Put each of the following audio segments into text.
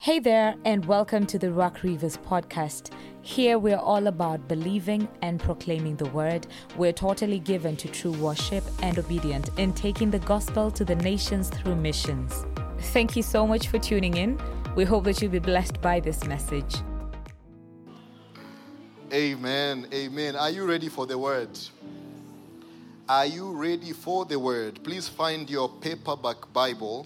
Hey there, and welcome to the Rock Reavers podcast. Here we're all about believing and proclaiming the word. We're totally given to true worship and obedient in taking the gospel to the nations through missions. Thank you so much for tuning in. We hope that you'll be blessed by this message. Amen. Amen. Are you ready for the word? Are you ready for the word? Please find your paperback Bible.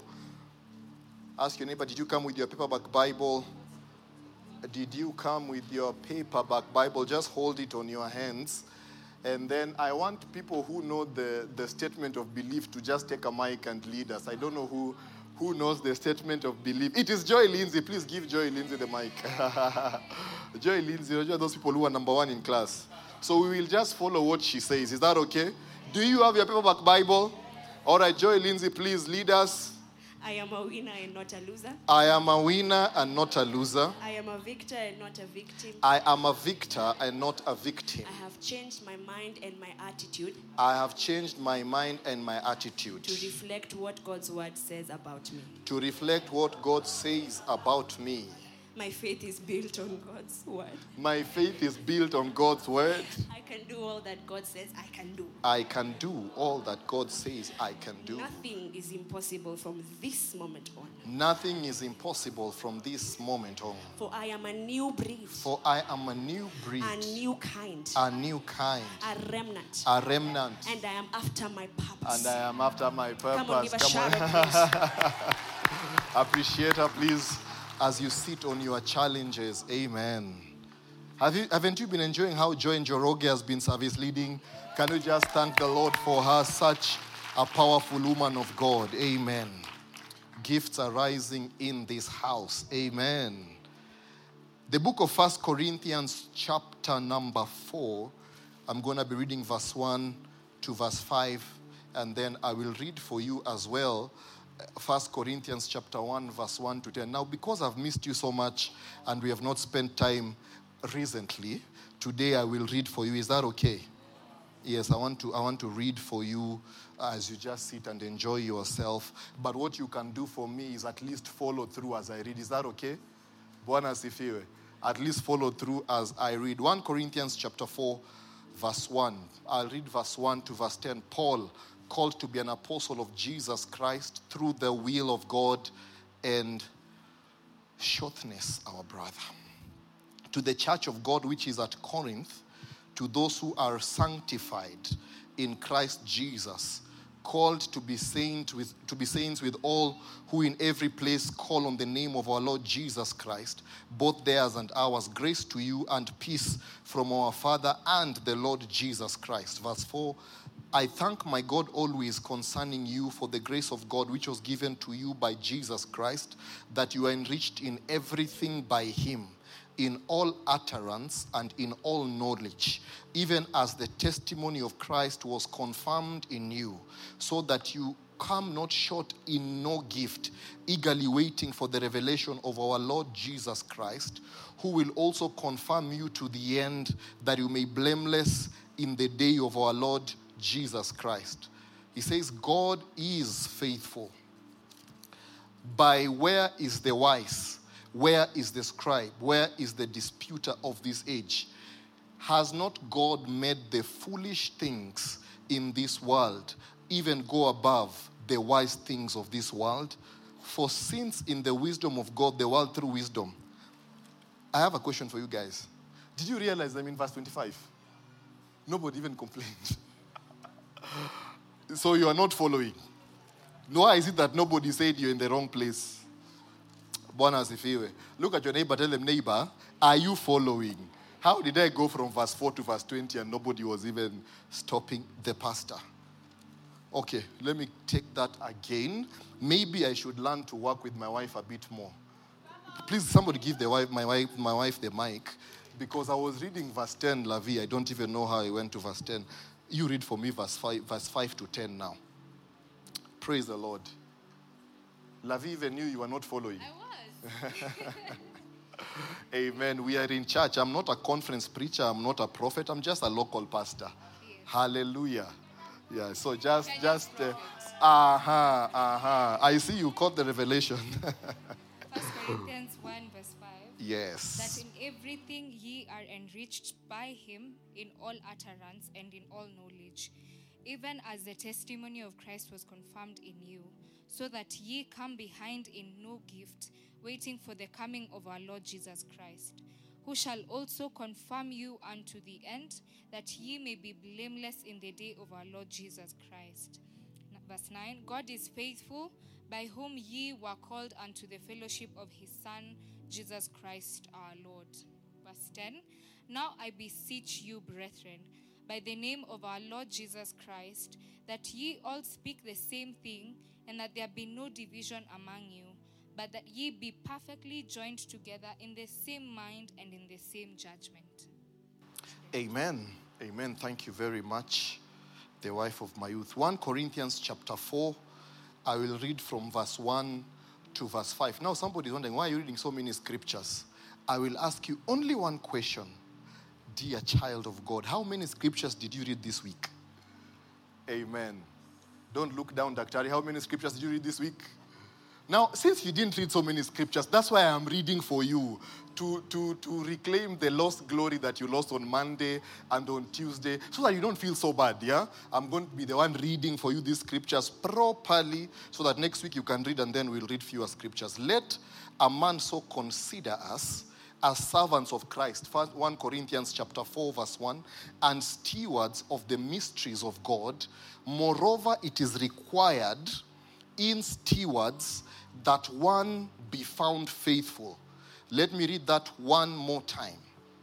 Ask your neighbor, did you come with your paperback Bible? Did you come with your paperback Bible? Just hold it on your hands. And then I want people who know the statement of belief to just take a mic and lead us. I don't know who knows the statement of belief. It is Joy Lindsay. Please give Joy Lindsay the mic. Joy Lindsay, you are those people who are number one in class. So we will just follow what she says. Is that okay? Do you have your paperback Bible? All right, Joy Lindsay, please lead us. I am a winner and not a loser. I am a winner and not a loser. I am a victor and not a victim. I am a victor and not a victim. I have changed my mind and my attitude. I have changed my mind and my attitude. To reflect what God's word says about me. To reflect what God says about me. My faith is built on God's word. My faith is built on God's word. I can do all that God says I can do. I can do all that God says I can do. Nothing is impossible from this moment on. Nothing is impossible from this moment on. For I am a new breed. For I am a new breed. A new kind. A new kind. A remnant. A remnant. And I am after my purpose. And I am after my purpose. Come on, give a shout out, Appreciate her, please, as you sit on your challenges. Amen. Haven't you been enjoying how Joy Njoroge has been service leading? Can you just thank the Lord for her, such a powerful woman of God? Amen. Gifts are rising in this house. Amen. The book of 1 Corinthians chapter number 4. I'm going to be reading verse 1 to verse 5. And then I will read for you as well 1 Corinthians chapter 1 verse 1 to 10. Now, because I've missed you so much and we have not spent time recently, today I will read for you. Is that okay? Yes, I want to read for you as you just sit and enjoy yourself. But what you can do for me is at least follow through as I read. Is that okay? Bwana asifiwe. At least follow through as I read. 1 Corinthians chapter 4 verse 1. I'll read verse 1 to verse 10. Paul, called to be an apostle of Jesus Christ through the will of God, and Shortness, our brother. To the church of God which is at Corinth, to those who are sanctified in Christ Jesus, called to be saints with all who in every place call on the name of our Lord Jesus Christ, both theirs and ours. Grace to you and peace from our Father and the Lord Jesus Christ. Verse 4. I thank my God always concerning you for the grace of God which was given to you by Jesus Christ, that you are enriched in everything by him, in all utterance and in all knowledge, even as the testimony of Christ was confirmed in you, so that you come not short in no gift, eagerly waiting for the revelation of our Lord Jesus Christ, who will also confirm you to the end, that you may be blameless in the day of our Lord Jesus Christ. He says, God is faithful. By where is the wise? Where is the scribe? Where is the disputer of this age? Has not God made the foolish things in this world even go above the wise things of this world? For since in the wisdom of God, the world through wisdom. I have a question for you guys. Did you realize I'm in verse 25? Nobody even complained. So you are not following. Why is it that nobody said you're in the wrong place? Bwana asifiwe. Look at your neighbor, tell them, neighbor, are you following? How did I go from verse 4 to verse 20 and nobody was even stopping the pastor? Okay, let me take that again. Maybe I should learn to work with my wife a bit more. Please, somebody give my wife the mic, because I was reading verse 10, Lavi. I don't even know how I went to verse 10. You read for me verse 5 to 10 now. Praise the Lord. Lavi even knew you were not following. I was. Amen. We are in church. I'm not a conference preacher. I'm not a prophet. I'm just a local pastor. Yes. Hallelujah. Yeah, so I see you caught the revelation. 1 Corinthians 1 verse 5. Yes. That in everything ye are enriched by him in all utterance and in all knowledge, even as the testimony of Christ was confirmed in you, so that ye come behind in no gift, waiting for the coming of our Lord Jesus Christ, who shall also confirm you unto the end, that ye may be blameless in the day of our Lord Jesus Christ. Verse 9, God is faithful, by whom ye were called unto the fellowship of his Son, Jesus Christ our Lord. Verse 10, now I beseech you, brethren, by the name of our Lord Jesus Christ, that ye all speak the same thing, and that there be no division among you, but that ye be perfectly joined together in the same mind and in the same judgment. Amen. Amen. Thank you very much, the wife of my youth. 1 Corinthians chapter 4. I will read from verse 1 to verse 5. Now somebody is wondering, why are you reading so many scriptures? I will ask you only one question. Dear child of God, how many scriptures did you read this week? Amen. Don't look down, Dr. How many scriptures did you read this week? Now, since you didn't read so many scriptures, that's why I'm reading for you to reclaim the lost glory that you lost on Monday and on Tuesday, so that you don't feel so bad, yeah? I'm going to be the one reading for you these scriptures properly, so that next week you can read and then we'll read fewer scriptures. Let a man so consider us as servants of Christ, 1 Corinthians chapter 4 verse 1, and stewards of the mysteries of God. Moreover, it is required in stewards that one be found faithful. Let me read that one more time.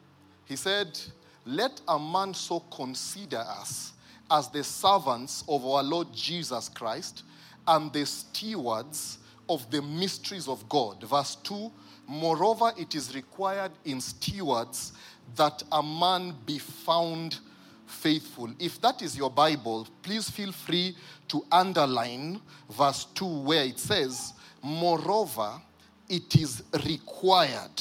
He said, let a man so consider us as the servants of our Lord Jesus Christ and the stewards of the mysteries of God. Verse 2, moreover, it is required in stewards that a man be found faithful. If that is your Bible, please feel free to underline verse 2 where it says, moreover, it is required.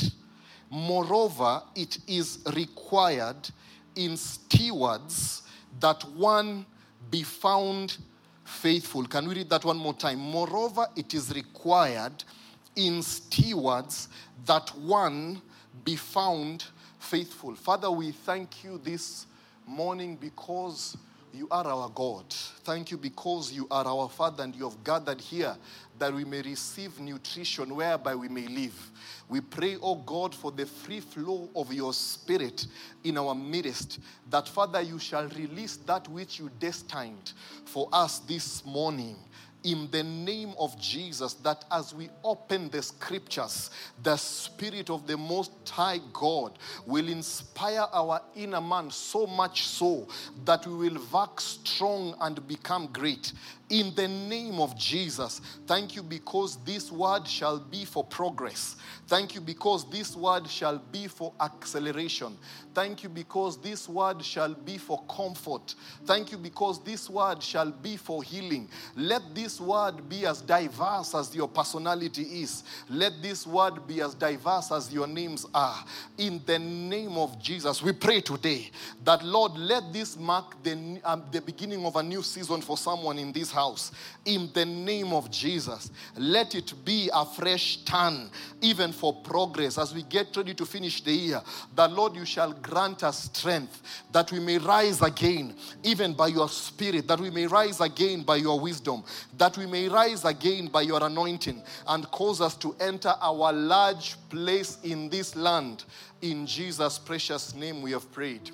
Moreover, it is required in stewards that one be found faithful. Can we read that one more time? Moreover, it is required in stewards that one be found faithful. Father, we thank you this morning because you are our God. Thank you because you are our Father and you have gathered here that we may receive nutrition whereby we may live. We pray, oh God, for the free flow of your Spirit in our midst, that, Father, you shall release that which you destined for us this morning. In the name of Jesus, that as we open the scriptures, the Spirit of the Most High God will inspire our inner man so much so that we will wax strong and become great. In the name of Jesus, thank you because this word shall be for progress. Thank you because this word shall be for acceleration. Thank you because this word shall be for comfort. Thank you because this word shall be for healing. Let this word be as diverse as your personality is. Let this word be as diverse as your names are. In the name of Jesus, we pray today that, Lord, let this mark the beginning of a new season for someone in this house. In the name of Jesus, let it be a fresh turn, even for progress as we get ready to finish the year. That, Lord, you shall grant us strength that we may rise again, even by your Spirit, that we may rise again by your wisdom, that we may rise again by your anointing, and cause us to enter our large place in this land. In Jesus' precious name we have prayed.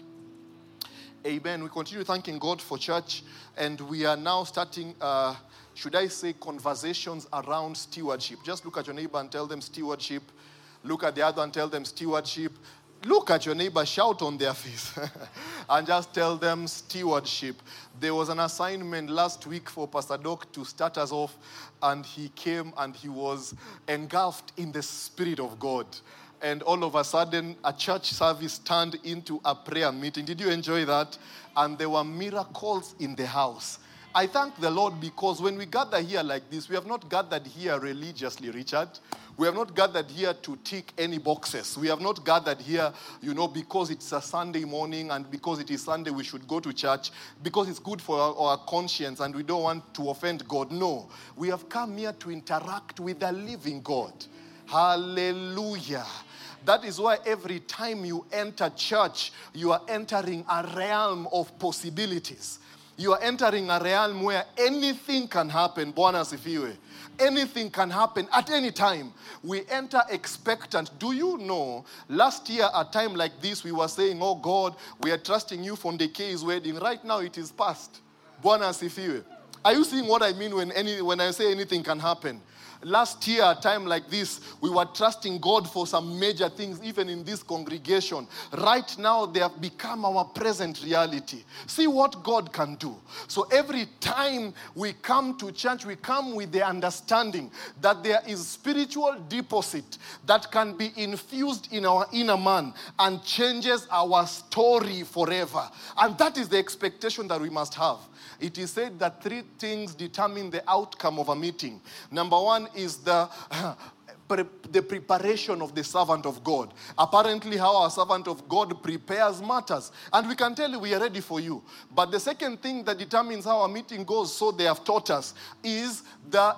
Amen. We continue thanking God for church, and we are now starting, should I say, conversations around stewardship. Just look at your neighbor and tell them stewardship. Look at the other and tell them stewardship. Look at your neighbor, shout on their face, and just tell them stewardship. There was an assignment last week for Pastor Doc to start us off, and he came and he was engulfed in the Spirit of God. And all of a sudden, a church service turned into a prayer meeting. Did you enjoy that? And there were miracles in the house. I thank the Lord because when we gather here like this, we have not gathered here religiously, Richard. We have not gathered here to tick any boxes. We have not gathered here, because it's a Sunday morning and because it is Sunday we should go to church, because it's good for our conscience and we don't want to offend God. No, we have come here to interact with the living God. Hallelujah. That is why every time you enter church, you are entering a realm of possibilities. You are entering a realm where anything can happen. Bwana asifiwe. Anything can happen at any time. We enter expectant. Do you know, last year at a time like this, we were saying, oh God, we are trusting you for Ndeke's wedding. Right now it is past. Bwana asifiwe. Are you seeing what I mean when I say anything can happen? Last year, a time like this, we were trusting God for some major things, even in this congregation. Right now, they have become our present reality. See what God can do. So every time we come to church, we come with the understanding that there is spiritual deposit that can be infused in our inner man and changes our story forever. And that is the expectation that we must have. It is said that 3 things determine the outcome of a meeting. Number 1 is the preparation of the servant of God. Apparently, how our servant of God prepares matters. And we can tell you we are ready for you. But the second thing that determines how a meeting goes, so they have taught us, is the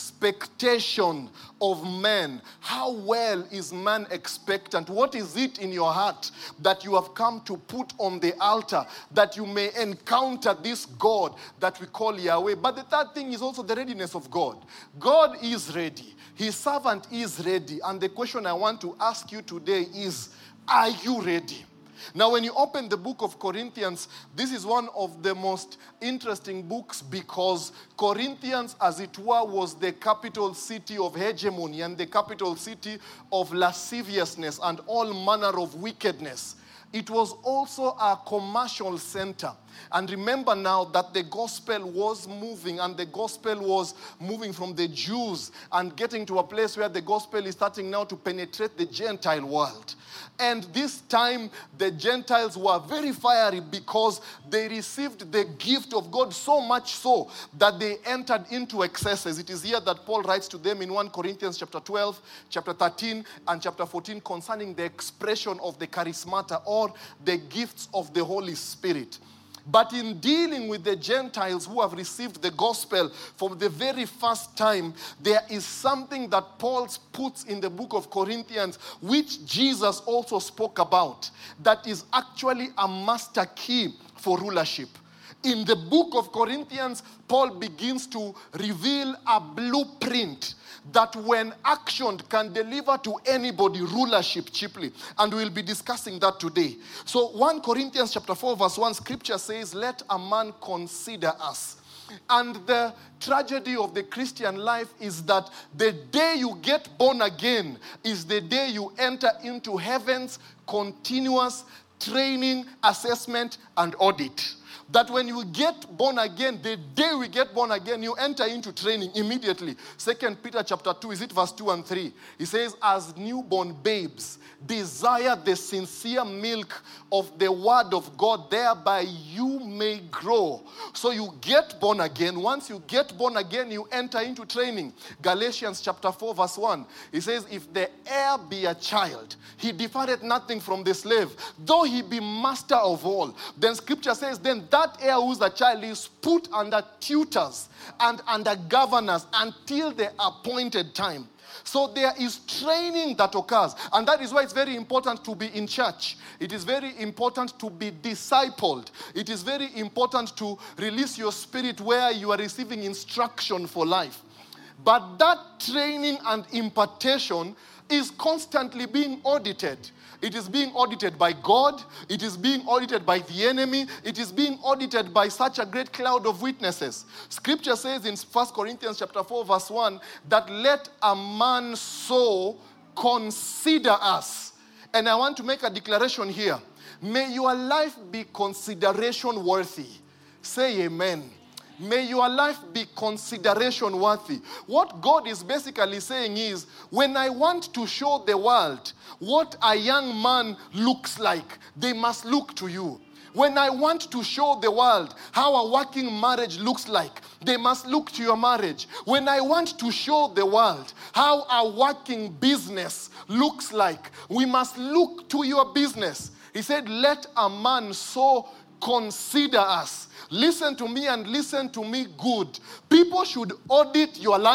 expectation of man. How well is man expectant? What is it in your heart that you have come to put on the altar that you may encounter this God that we call Yahweh? But the third thing is also the readiness of God. God is ready. His servant is ready. And the question I want to ask you today is, are you ready? Now, when you open the book of Corinthians, this is one of the most interesting books because Corinthians, as it were, was the capital city of hegemony and the capital city of lasciviousness and all manner of wickedness. It was also a commercial center. And remember now that the gospel was moving, and the gospel was moving from the Jews and getting to a place where the gospel is starting now to penetrate the Gentile world. And this time, the Gentiles were very fiery because they received the gift of God so much so that they entered into excesses. It is here that Paul writes to them in 1 Corinthians chapter 12, chapter 13, and chapter 14 concerning the expression of the charismata or the gifts of the Holy Spirit. But in dealing with the Gentiles who have received the gospel for the very first time, there is something that Paul puts in the book of Corinthians, which Jesus also spoke about, that is actually a master key for rulership. In the book of Corinthians, Paul begins to reveal a blueprint that when actioned can deliver to anybody rulership cheaply. And we'll be discussing that today. So 1 Corinthians chapter 4 verse 1, scripture says, let a man consider us. And the tragedy of the Christian life is that the day you get born again is the day you enter into heaven's continuous training, assessment, and audit. That when you get born again, the day we get born again, you enter into training immediately. 2 Peter chapter 2, is it verse 2 and 3? He says, as newborn babes, desire the sincere milk of the word of God, thereby you may grow. So you get born again. Once you get born again, you enter into training. Galatians chapter 4 verse 1. He says, if the heir be a child, he differeth nothing from the slave, though he be master of all. Then scripture says, then that heir who is a child is put under tutors and under governors until the appointed time. So there is training that occurs. And that is why it's very important to be in church. It is very important to be discipled. It is very important to release your spirit where you are receiving instruction for life. But that training and impartation is constantly being audited. It is being audited by God. It is being audited by the enemy. It is being audited by such a great cloud of witnesses. Scripture says in 1 Corinthians chapter 4 verse 1 that let a man so consider us. And I want to make a declaration here. May your life be consideration worthy. Say amen. May your life be consideration worthy. What God is basically saying is, when I want to show the world what a young man looks like, they must look to you. When I want to show the world how a working marriage looks like, they must look to your marriage. When I want to show the world how a working business looks like, we must look to your business. He said, let a man so consider us. Listen to me and listen to me good. People should audit your life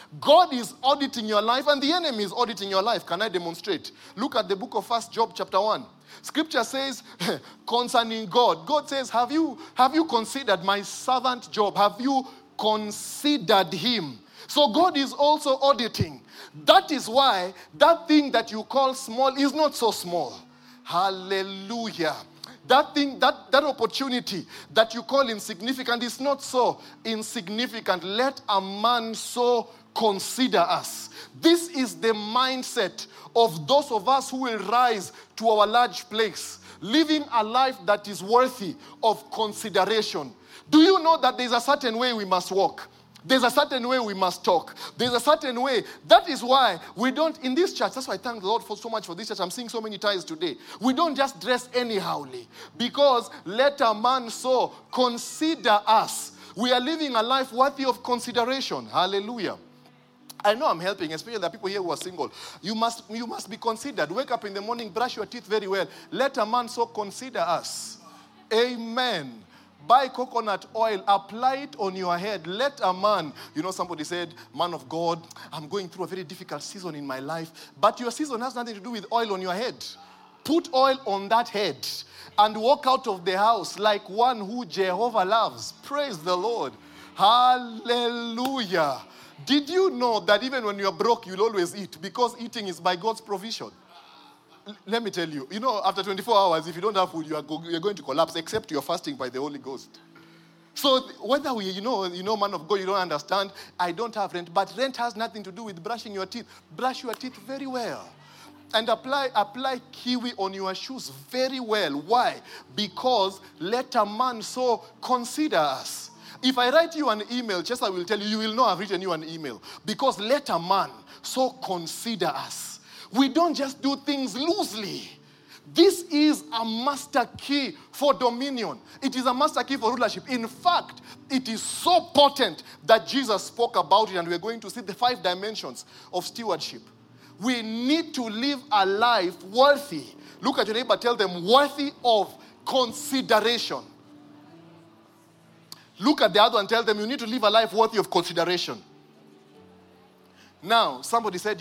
God is auditing your life and the enemy is auditing your life. Can I demonstrate? Look at the book of 1 Job chapter 1. Scripture says concerning God, God says, have you considered my servant Job? Have you considered him? So God is also auditing. That is why that thing that you call small is not so small. Hallelujah. That thing, that opportunity that you call insignificant is not so insignificant. Let a man so consider us. This is the mindset of those of us who will rise to our large place, living a life that is worthy of consideration. Do you know that there's a certain way we must walk? There's a certain way we must talk. There's a certain way. That is why we don't, in this church, that's why I thank the Lord for so much for this church. I'm seeing so many ties today. We don't just dress anyhowly. Because let a man so consider us. We are living a life worthy of consideration. Hallelujah. I know I'm helping, especially the people here who are single. You must be considered. Wake up in the morning, brush your teeth very well. Let a man so consider us. Amen. Buy coconut oil, apply it on your head. Let a man, somebody said, man of God, I'm going through a very difficult season in my life. But your season has nothing to do with oil on your head. Put oil on that head and walk out of the house like one who Jehovah loves. Praise the Lord. Hallelujah. Did you know that even when you're broke, you'll always eat? Because eating is by God's provision. Let me tell you, after 24 hours, if you don't have food, you're going to collapse, except you're fasting by the Holy Ghost. So whether man of God, you don't understand, I don't have rent, but rent has nothing to do with brushing your teeth. Brush your teeth very well. And apply kiwi on your shoes very well. Why? Because let a man so consider us. If I write you an email, Chester will tell you, you will know I've written you an email. Because let a man so consider us. We don't just do things loosely. This is a master key for dominion. It is a master key for rulership. In fact, it is so potent that Jesus spoke about it, and we're going to see the 5 dimensions of stewardship. We need to live a life worthy. Look at your neighbor, tell them, worthy of consideration. Look at the other and tell them, you need to live a life worthy of consideration. Now, somebody said,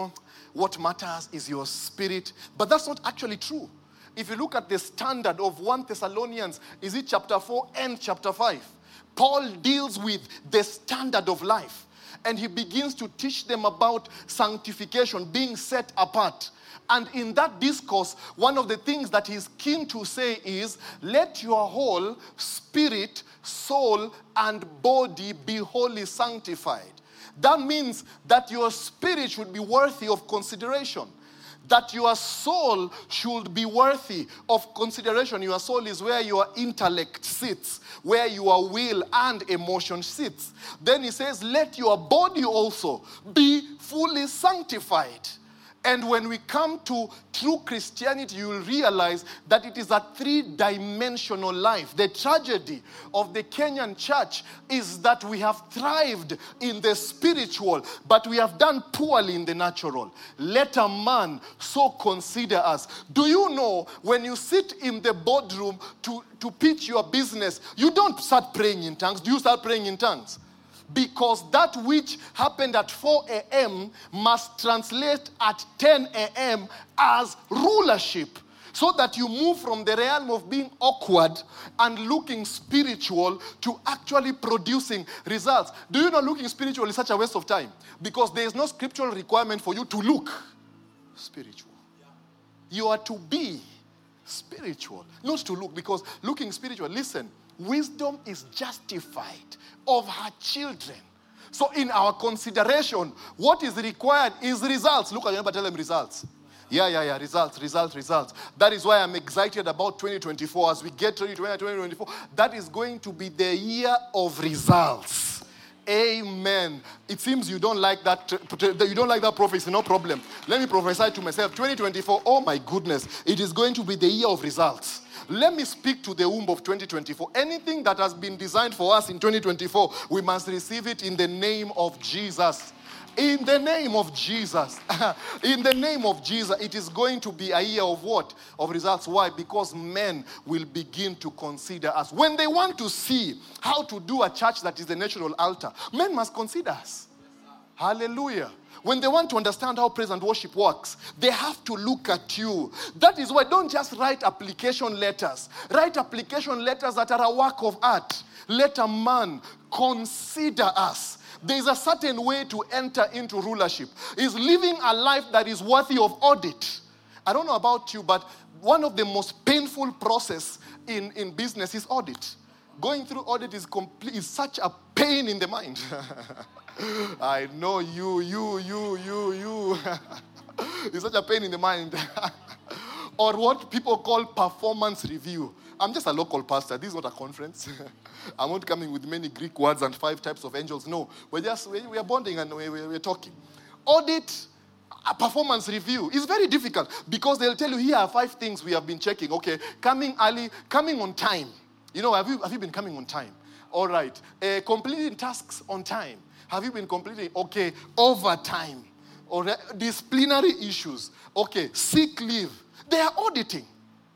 what matters is your spirit. But that's not actually true. If you look at the standard of 1 Thessalonians, is it chapter 4 and chapter 5? Paul deals with the standard of life. And he begins to teach them about sanctification, being set apart. And in that discourse, one of the things that he's keen to say is, let your whole spirit, soul, and body be wholly sanctified. That means that your spirit should be worthy of consideration. That your soul should be worthy of consideration. Your soul is where your intellect sits, where your will and emotion sits. Then he says, let your body also be fully sanctified. And when we come to true Christianity, you will realize that it is a 3-dimensional life. The tragedy of the Kenyan church is that we have thrived in the spiritual, but we have done poorly in the natural. Let a man so consider us. Do you know when you sit in the boardroom to pitch your business, you don't start praying in tongues. Do you start praying in tongues? Because that which happened at 4 a.m. must translate at 10 a.m. as rulership. So that you move from the realm of being awkward and looking spiritual to actually producing results. Do you know looking spiritual is such a waste of time? Because there is no scriptural requirement for you to look spiritual. You are to be spiritual, not to look. Because looking spiritual, listen, wisdom is justified of her children. So in our consideration, what is required is results. Look at your neighbor, tell them results. Yeah, results. That is why I'm excited about 2024. As we get to 2024, that is going to be the year of results. Amen. It seems you don't like that. You don't like that prophecy. No problem. Let me prophesy to myself. 2024. Oh my goodness! It is going to be the year of results. Let me speak to the womb of 2024. Anything that has been designed for us in 2024, we must receive it in the name of Jesus. In the name of Jesus. In the name of Jesus. It is going to be a year of what? Of results. Why? Because men will begin to consider us. When they want to see how to do a church that is the natural altar, men must consider us. Hallelujah. When they want to understand how praise and worship works, they have to look at you. That is why don't just write application letters. Write application letters that are a work of art. Let a man consider us. There is a certain way to enter into rulership. Is living a life that is worthy of audit. I don't know about you, but one of the most painful process in business is audit. Going through audit is such a pain in the mind. I know you. It's such a pain in the mind. Or what people call performance review. I'm just a local pastor. This is not a conference. I'm not coming with many Greek words and 5 types of angels. No, we are bonding and we're talking. Audit, a performance review is very difficult because they'll tell you, here are 5 things we have been checking. Okay, coming early, coming on time. You know, have you been coming on time? All right. Completing tasks on time. Have you been completing? Okay. Overtime. Or disciplinary issues. Okay. Sick leave. They are auditing.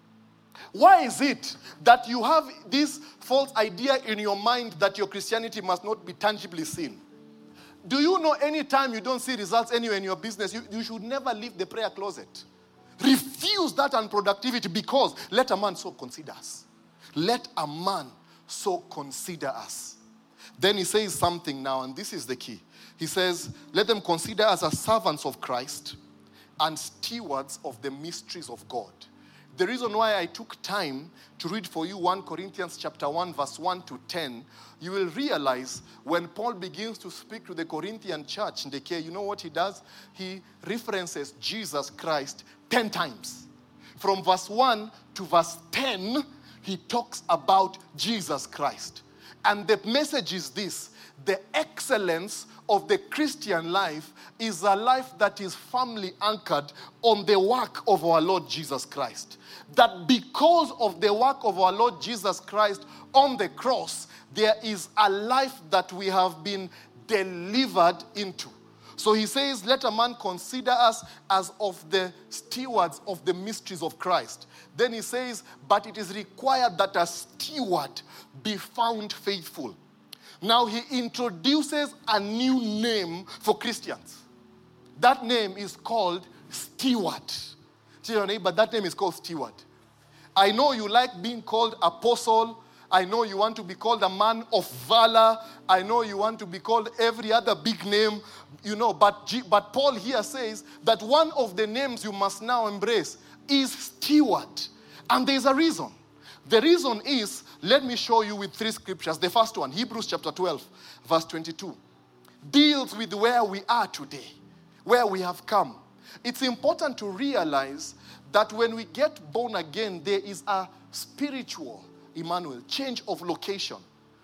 Why is it that you have this false idea in your mind that your Christianity must not be tangibly seen? Do you know any time you don't see results anywhere in your business, you should never leave the prayer closet. Refuse that unproductivity because let a man so consider us. Let a man so consider us. Then he says something now, and this is the key. He says, let them consider us as servants of Christ and stewards of the mysteries of God. The reason why I took time to read for you 1 Corinthians chapter 1, verse 1 to 10, you will realize when Paul begins to speak to the Corinthian church in the care, you know what he does? He references Jesus Christ 10 times. From verse 1 to verse 10, he talks about Jesus Christ. And the message is this: the excellence of the Christian life is a life that is firmly anchored on the work of our Lord Jesus Christ. That because of the work of our Lord Jesus Christ on the cross, there is a life that we have been delivered into. So he says, let a man consider us as of the stewards of the mysteries of Christ. Then he says, but it is required that a steward be found faithful. Now he introduces a new name for Christians. That name is called steward. Tell your neighbor, that name is called steward. I know you like being called apostle. I know you want to be called a man of valor. I know you want to be called every other big name, but Paul here says that one of the names you must now embrace is steward. And there's a reason. The reason is, let me show you with 3 scriptures. The first one, Hebrews chapter 12, verse 22, deals with where we are today, where we have come. It's important to realize that when we get born again, there is a spiritual, Emmanuel, change of location.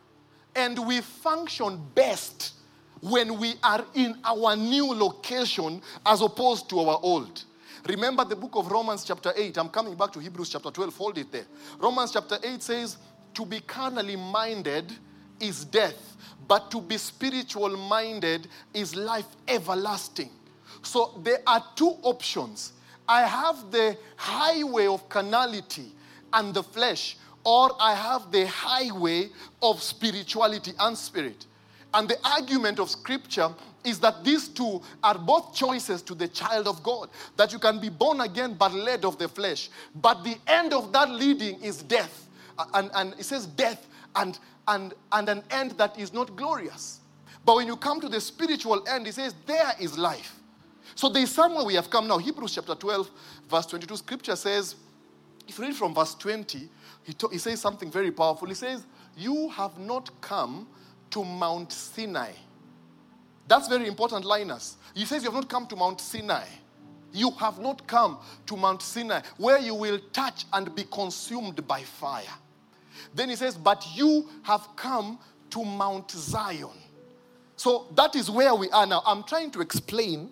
And we function best when we are in our new location as opposed to our old. Remember the book of Romans chapter 8. I'm coming back to Hebrews chapter 12. Hold it there. Romans chapter 8 says, to be carnally minded is death, but to be spiritual minded is life everlasting. So there are 2 options. I have the highway of carnality and the flesh, or I have the highway of spirituality and spirit. And the argument of Scripture is that these 2 are both choices to the child of God. That you can be born again but led of the flesh. But the end of that leading is death. And it says death and an end that is not glorious. But when you come to the spiritual end, it says there is life. So there is somewhere we have come now. Hebrews chapter 12, verse 22, Scripture says, if you read from verse 20, he says something very powerful. He says, you have not come to Mount Sinai. That's very important, Linus. He says you have not come to Mount Sinai. You have not come to Mount Sinai, where you will touch and be consumed by fire. Then he says, but you have come to Mount Zion. So that is where we are now. I'm trying to explain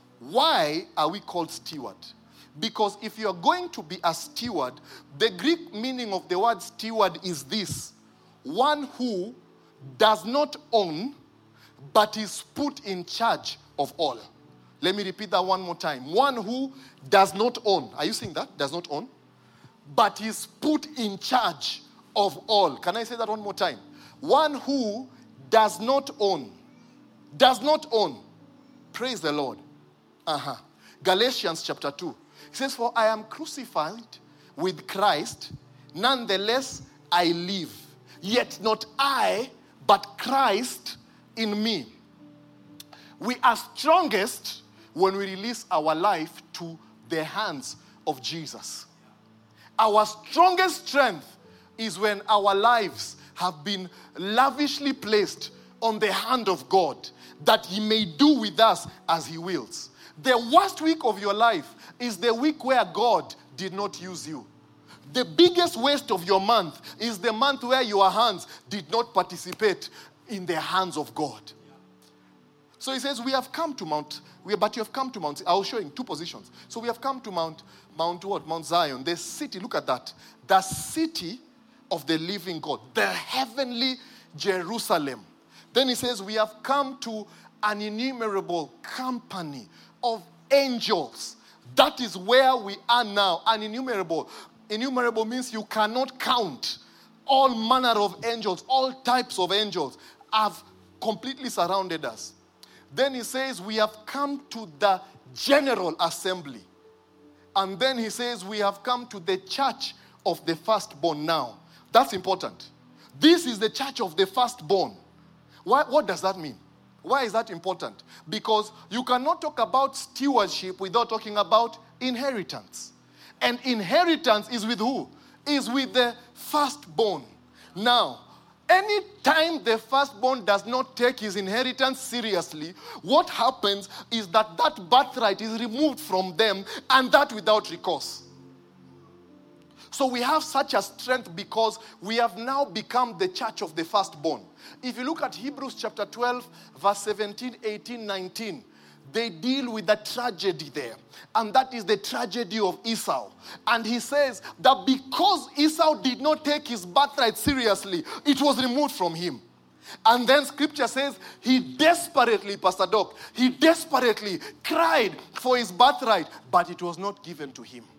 why are we called steward. Because if you're going to be a steward, the Greek meaning of the word steward is this: one who does not own, but is put in charge of all. Let me repeat that one more time. One who does not own. Are you seeing that? Does not own. But is put in charge of all. Can I say that one more time? One who does not own. Does not own. Praise the Lord. Galatians chapter 2. It says, for I am crucified with Christ, nonetheless I live. Yet not I, but Christ in me. We are strongest when we release our life to the hands of Jesus. Our strongest strength is when our lives have been lavishly placed on the hand of God, that he may do with us as he wills. The worst week of your life is the week where God did not use you. The biggest waste of your month is the month where your hands did not participate in the hands of God. So he says, but you have come to Mount, I'll show you in two positions. So we have come to Mount Zion, the city, look at that. The city of the living God, the heavenly Jerusalem. Then he says, we have come to an innumerable company of angels. That is where we are now, an innumerable. Innumerable means you cannot count. All manner of angels, all types of angels have completely surrounded us. Then he says, we have come to the general assembly. And then he says, we have come to the church of the firstborn now. That's important. This is the church of the firstborn. What does that mean? Why is that important? Because you cannot talk about stewardship without talking about inheritance. And inheritance is with who? Is with the firstborn. Now, any time the firstborn does not take his inheritance seriously, what happens is that birthright is removed from them, and that without recourse. So we have such a strength because we have now become the church of the firstborn. If you look at Hebrews chapter 12, verse 17, 18, 19, they deal with the tragedy there. And that is the tragedy of Esau. And he says that because Esau did not take his birthright seriously, it was removed from him. And then scripture says he desperately, Pastor Doc, he desperately cried for his birthright, but it was not given to him.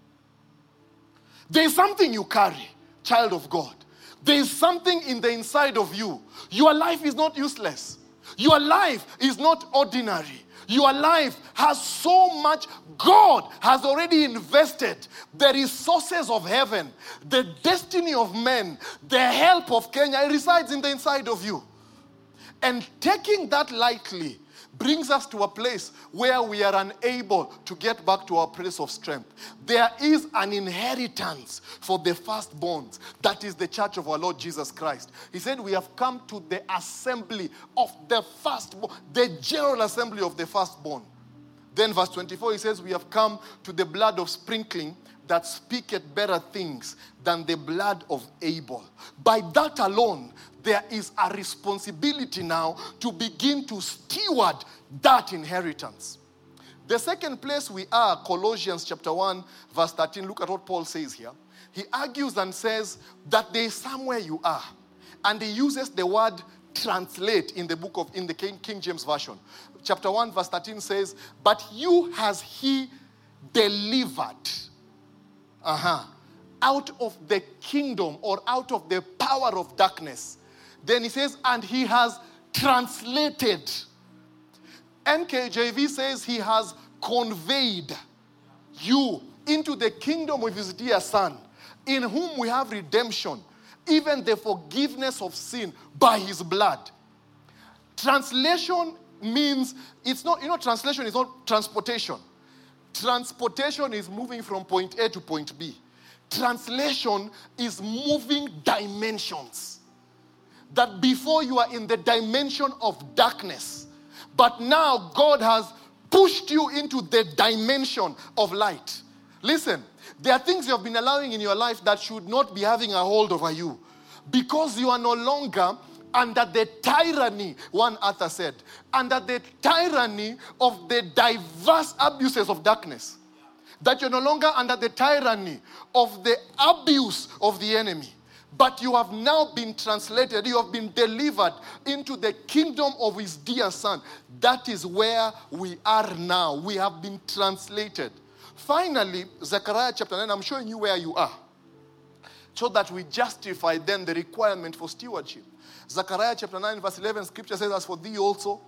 There is something you carry, child of God. There is something in the inside of you. Your life is not useless. Your life is not ordinary. Your life has so much. God has already invested the resources of heaven, the destiny of men, the help of Kenya. It resides in the inside of you. And taking that lightly brings us to a place where we are unable to get back to our place of strength. There is an inheritance for the firstborns. That is the church of our Lord Jesus Christ. He said we have come to the assembly of the firstborn, the general assembly of the firstborn. Then verse 24, he says we have come to the blood of sprinkling that speaketh better things than the blood of Abel. By that alone, there is a responsibility now to begin to steward that inheritance. The second place we are, Colossians chapter 1, verse 13. Look at what Paul says here. He argues and says that there is somewhere you are. And he uses the word translate in the King James Version. Chapter 1, verse 13 says, but you has he delivered out of the kingdom or out of the power of darkness. Then he says, and he has translated. NKJV says he has conveyed you into the kingdom of his dear son, in whom we have redemption, even the forgiveness of sin by his blood. Translation means, it's not, translation is not transportation. Transportation is moving from point A to point B. Translation is moving dimensions. That before you are in the dimension of darkness, but now God has pushed you into the dimension of light. Listen, there are things you have been allowing in your life that should not be having a hold over you, because you are no longer under the tyranny, one author said, under the tyranny of the diverse abuses of darkness. That you're no longer under the tyranny of the abuse of the enemy. But you have now been translated, you have been delivered into the kingdom of his dear son. That is where we are now. We have been translated. Finally, Zechariah chapter 9, I'm showing you where you are, so that we justify then the requirement for stewardship. Zechariah chapter 9, verse 11, scripture says, as for thee also,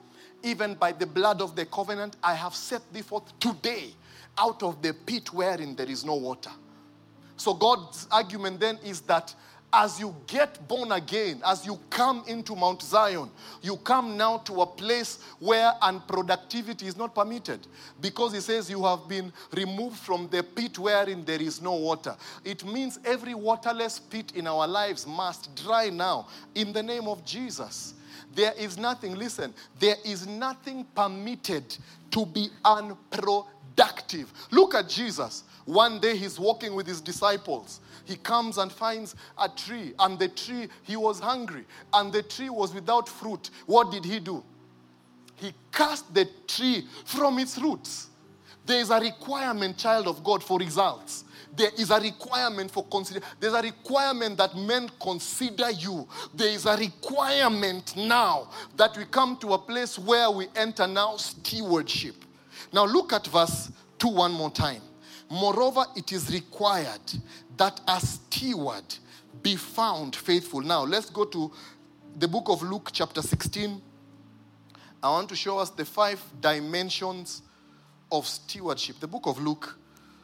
even by the blood of the covenant, I have set thee forth today out of the pit wherein there is no water. So God's argument then is that as you get born again, as you come into Mount Zion, you come now to a place where unproductivity is not permitted. Because he says you have been removed from the pit wherein there is no water. It means every waterless pit in our lives must dry now in the name of Jesus. There is nothing, listen, there is nothing permitted to be unproductive. Look at Jesus. One day he's walking with his disciples. He comes and finds a tree, and the tree, he was hungry, and the tree was without fruit. What did he do? He cast the tree from its roots. There is a requirement, child of God, for results. There is a requirement for there's a requirement that men consider you. There is a requirement now that we come to a place where we enter now stewardship. Now look at verse 2 one more time. Moreover, it is required that a steward be found faithful. Now, let's go to the book of Luke chapter 16. I want to show us the 5 dimensions of stewardship. The book of Luke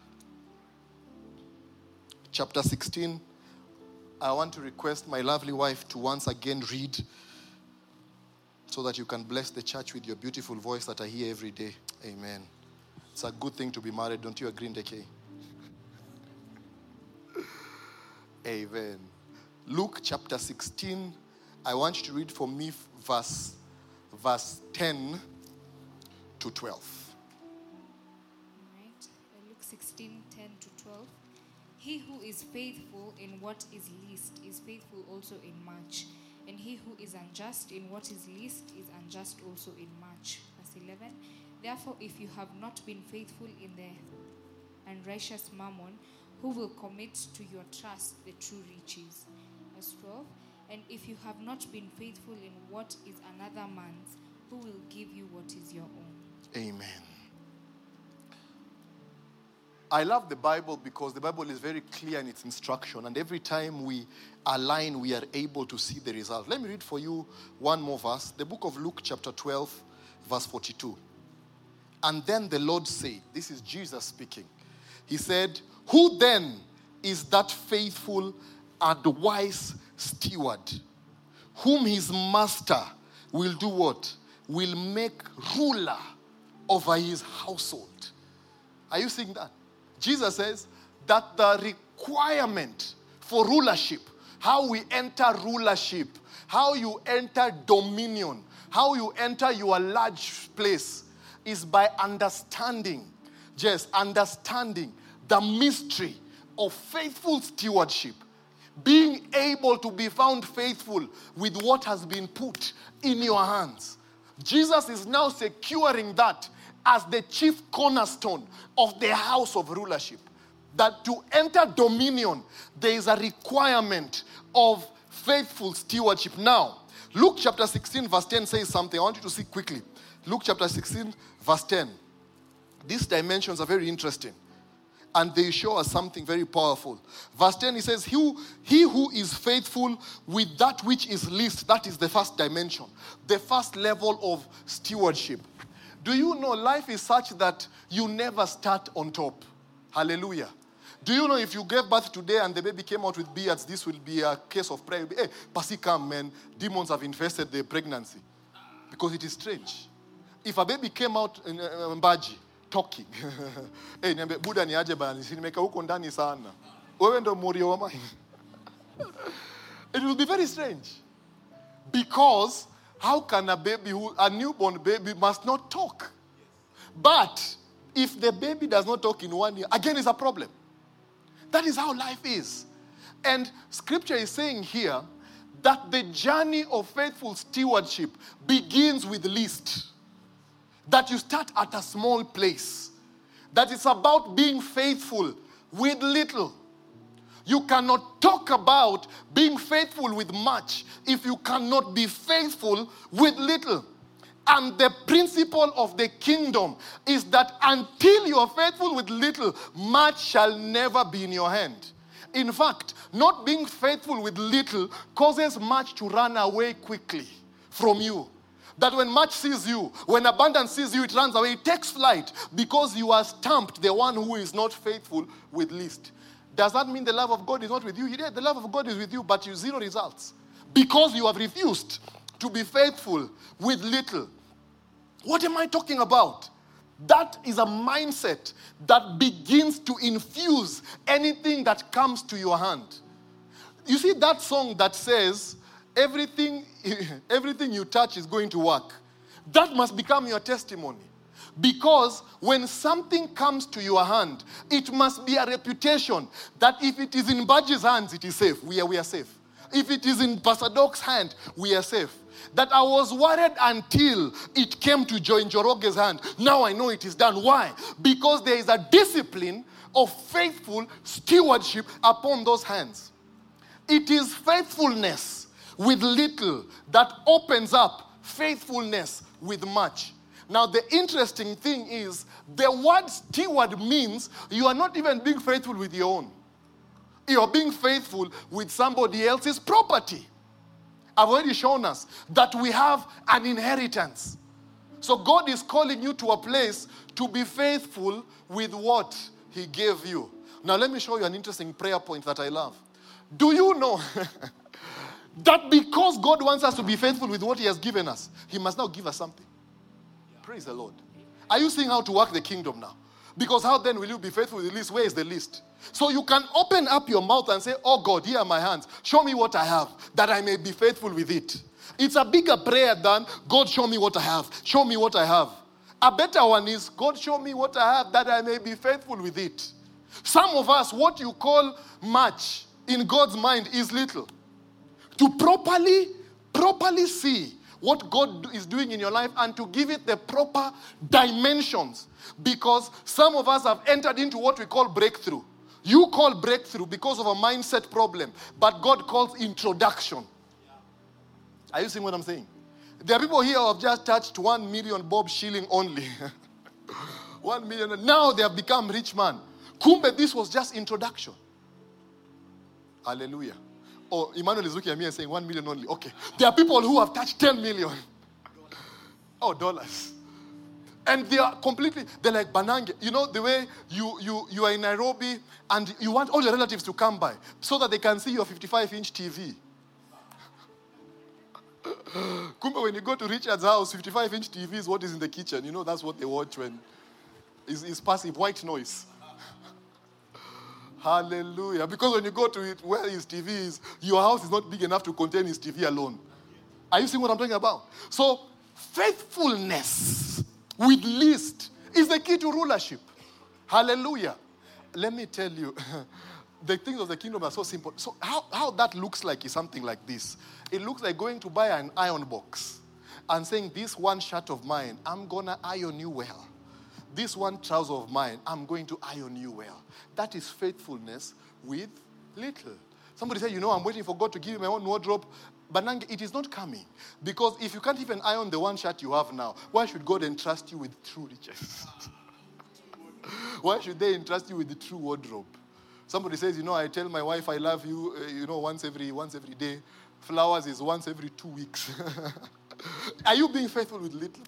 chapter 16. I want to request my lovely wife to once again read so that you can bless the church with your beautiful voice that I hear every day. Amen. It's a good thing to be married, don't you agree, Ndeke? Amen. Luke chapter 16. I want you to read for me verse 10 to 12. Right. Luke 16, 10 to 12. He who is faithful in what is least is faithful also in much. And he who is unjust in what is least is unjust also in much. Verse 11. Therefore, if you have not been faithful in the unrighteous mammon, who will commit to your trust the true riches? Verse 12. And if you have not been faithful in what is another man's, who will give you what is your own? Amen. I love the Bible because the Bible is very clear in its instruction, and every time we align, we are able to see the result. Let me read for you one more verse. The book of Luke chapter 12, verse 42. And then the Lord said, this is Jesus speaking. He said, who then is that faithful and wise steward, whom his master will do what? Will make ruler over his household. Are you seeing that? Jesus says that the requirement for rulership, how we enter rulership, how you enter dominion, how you enter your large place, is by understanding the mystery of faithful stewardship. Being able to be found faithful with what has been put in your hands. Jesus is now securing that as the chief cornerstone of the house of rulership. That to enter dominion, there is a requirement of faithful stewardship. Now, Luke chapter 16 verse 10 says something. I want you to see quickly. Luke chapter 16 verse 10. These dimensions are very interesting. And they show us something very powerful. Verse 10, he says, he who is faithful with that which is least, that is the first dimension. The first level of stewardship. Do you know life is such that you never start on top? Hallelujah. Do you know if you gave birth today and the baby came out with beards, this will be a case of prayer. Hey, Pasi, come, man. Demons have infested the pregnancy. Because it is strange. If a baby came out in Mbaji, talking. Hey, Buddha ni aje bana, nimeka huko ndani sana. Wewe ndo murio wa mai. It will be very strange. Because how can a newborn baby must not talk? But if the baby does not talk in 1 year, again it's a problem. That is how life is. And scripture is saying here that the journey of faithful stewardship begins with least. That you start at a small place. That it's about being faithful with little. You cannot talk about being faithful with much if you cannot be faithful with little. And the principle of the kingdom is that until you are faithful with little, much shall never be in your hand. In fact, not being faithful with little causes much to run away quickly from you. That when much sees you, when abundance sees you, it runs away. It takes flight because you are stamped the one who is not faithful with least. Does that mean the love of God is not with you? Yeah, the love of God is with you, but you zero results. Because you have refused to be faithful with little. What am I talking about? That is a mindset that begins to infuse anything that comes to your hand. You see that song that says, everything you touch is going to work. That must become your testimony. Because when something comes to your hand, it must be a reputation that if it is in Baji's hands, it is safe. We are safe. If it is in Pastor Doc's hand, we are safe. That I was worried until it came to Joy Njoroge's hand. Now I know it is done. Why? Because there is a discipline of faithful stewardship upon those hands. It is faithfulness with little that opens up faithfulness with much. Now the interesting thing is, the word steward means you are not even being faithful with your own. You are being faithful with somebody else's property. I've already shown us that we have an inheritance. So God is calling you to a place to be faithful with what He gave you. Now let me show you an interesting prayer point that I love. Do you know that because God wants us to be faithful with what He has given us, He must now give us something? Praise the Lord. Are you seeing how to work the kingdom now? Because how then will you be faithful with the least? Where is the least? So you can open up your mouth and say, oh God, here are my hands. Show me what I have, that I may be faithful with it. It's a bigger prayer than, God, show me what I have. Show me what I have. A better one is, God, show me what I have, that I may be faithful with it. Some of us, what you call much in God's mind is little. To properly see what God is doing in your life and to give it the proper dimensions. Because some of us have entered into what we call breakthrough. You call breakthrough because of a mindset problem, but God calls introduction. Are you seeing what I'm saying? There are people here who have just touched 1 million bob shilling only. 1 million. Now they have become rich man. Kumbe, this was just introduction. Hallelujah. Oh, Emmanuel is looking at me and saying 1 million only. Okay. There are people who have touched 10 million. Oh, dollars. And they are they're like Banange. You know, the way you are in Nairobi and you want all your relatives to come by so that they can see your 55-inch TV. Kumba, when you go to Richard's house, 55-inch TV is what is in the kitchen. You know, that's what they watch when it's passive white noise. Hallelujah. Because when you go to it, where his TV is, your house is not big enough to contain his TV alone. Are you seeing what I'm talking about? So, faithfulness with least is the key to rulership. Hallelujah. Let me tell you, the things of the kingdom are so simple. So how that looks like is something like this. It looks like going to buy an iron box and saying, this one shirt of mine, I'm going to iron you well. This one trouser of mine, I'm going to iron you well. That is faithfulness with little. Somebody said, I'm waiting for God to give me my own wardrobe. But it is not coming. Because if you can't even iron the one shirt you have now, why should God entrust you with true riches? Why should they entrust you with the true wardrobe? Somebody says, I tell my wife I love you, once every day. Flowers is once every 2 weeks. Are you being faithful with little?